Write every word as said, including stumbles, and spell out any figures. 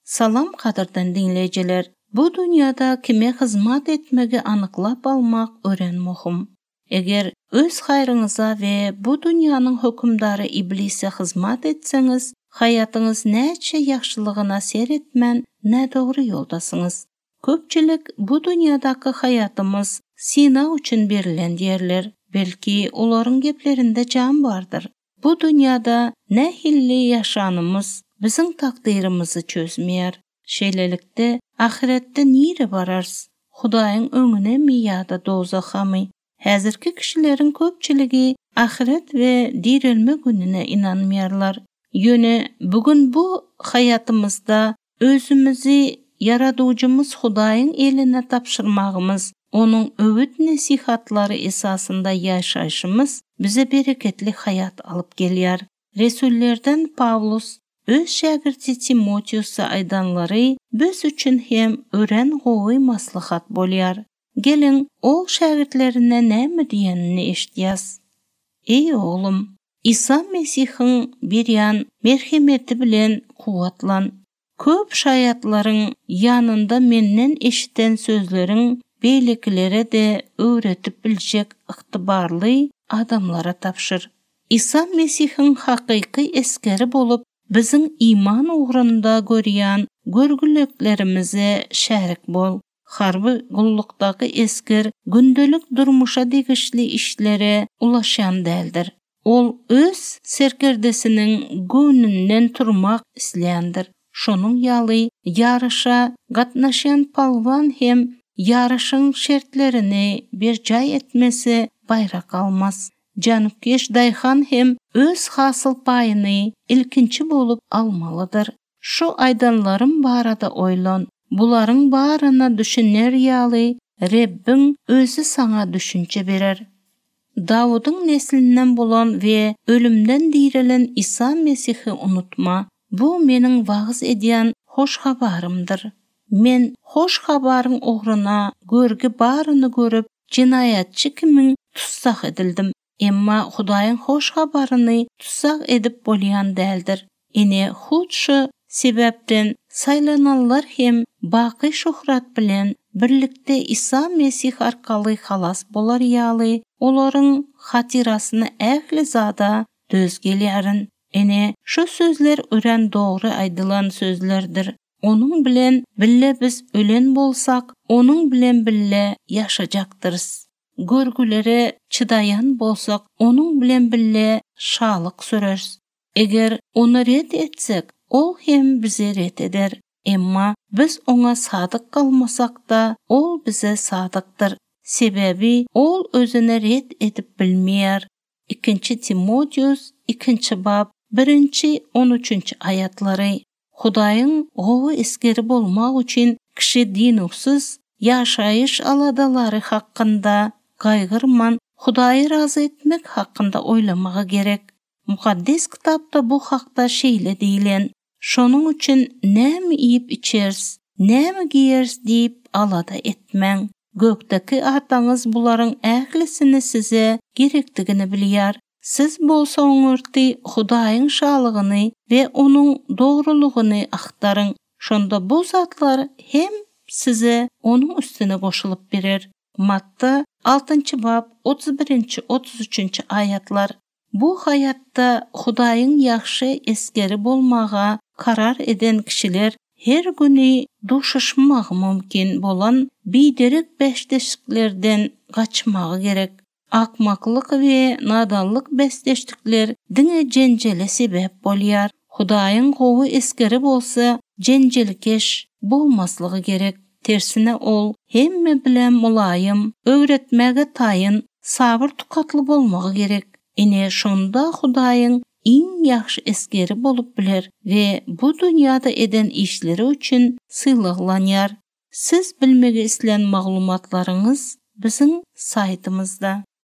Salam qadırdan dinleyiciler. Bu dünyada kime hizmet etmegi anıqlap almaq öğrenmohum. Eger öz hayrınıza ve bu dünyanın hükümdarı iblise hizmet etseniz, hayatınız neçe yaxşılığına seyretmen, ne doğru yoldasınız. Köpçülük bu dünyadaki hayatımız sina üçün berilen yerler, belki onların geplerinde can vardır. Bu dünyada ne hilli yaşanımız bizim takdirimizi çözmeyer. Şeylelikte ahirette nire barars? Hudayın önüne mi ya da dozaxa mı? Hazırki kişilerin köpçülüğü ahiret ve dirilme gününe inanmayarlar. Yöne bugün bu hayatımızda özümüzü yaradıcımız Hudayın eline tapşırmağımız, onun öğüt nasihatları esasında yaşayışımız bize bereketli hayat alıp geliyor. Resullerden Pavlus öz şagirdi Timotius'a aydanları biz üçün hem ören gowy maslahat bolýar. Gelin o şagirdlerine näme diýenini eşdiyas. Ey oğlum, İsa Mesih'in bir yan merhemeti bilen kuwatlan. Köp şayatlaryň yanında menden eşiten sözlerin beýlekilere de öğretip biljek yktybarly adamlara tapşyr. İsa Mesih'in hakyky eskeri bolup bizim iman uğrunda görýän görgüleklerimize şärik bol. Harby gullukdaky esker gündelik durmuşa degişli işlere ulaşan däldir. Ol öz serkerdesinin gönünden turmak isleýändir. Şonun ýaly yarışa gatnaşan palwan hem yarışın şertlerini bir jay etmesi bayrak almaz. Janybkeş daýhan hem öz hasyl paýyny ilkinçi bolup almalıdır. Şu aydanlarım barada oylan. Bularyň baryna düşüner ýaly Rebbin özü sana düşünçe berer. Davudyň neslinden bolan ve ölümden dirilen İsa Mesih'i unutma. Bu meniň wagys edýän hoş habarymdyr. Men hoş habaryň ugruna görgi baryny görüp jinayatçy kimiň tutsak edildim. Emma Hudaýyň hoş habaryny tutsak edip bolýan däldir. Ine hudşy sebäpden saylananlar hem baky şöhrat bilen birlikde İsa Mesih arkaly halas bolar ýaly olaryň hatirasyny ähli zada döz gelýärin. Ene şu sözler ören doğru aydylan sözlerdir. Onun bilen bille biz ölen bolsak, onun bilen bille yaşajaktyrys. Görgülere çıdayan bolsak, onun bilen bille şalyk süreriz. Eger onu ret etsek, ol hem bize ret eder. Emma biz ona sadyk kalmasak da, ol bize sadykdyr. Sebebi ol özüne ret edip bilmeýär. ikinci Timotius ikinci bab birinci on üçinci ayatlary. Hudaýyň gowy eskeri bolmak üçin kişi dinuksiz yaşayış aladalary hakkında gaýgyrman, Hudaýy razy etmek hakkında oýlamagy gerek. Mukaddes kitapda bu hakda şeýle diýilen: şonuň üçin näme iýip içeriz, näme giýeriz diýip alada etmeň. Gökdeki ataňyz bularyň ählisini size gerekdigini bilýär. Siz bolsaňyrdy Hudaýyň şalygyny we onuň dogrulygyny aktaryň. Şonda bu zatlar hem size onuň üstüne goşulyp berer. Matta altynçy bab otuz birinci otuz üçinci ayatlar. Bu hayatda Hudaýyň ýaxşy eskeri bolmaga karar eden kişiler her güni duşuşmagy mümkin bolan biderek beşdeşliklerden gaçmagy gerek. Akmaklyk we nadanlyk besdeşlikler diňe jenjele sebäp bolýar. Hudaýyň gowy eskeri bolsa, jenjelkeş bolmaslygy gerek. Tersine ol hemme bilen mulayym, öwretmäge taýyn, sabır tukatly bolmagy gerek. Ine şonda Hudaýyň iň ýaxşy eskeri bolup biler we bu dünýäde eden işleri üçin syýlyklanýar. Siz bilmegi islen maglumatlaryňyz biziň saytymyzda.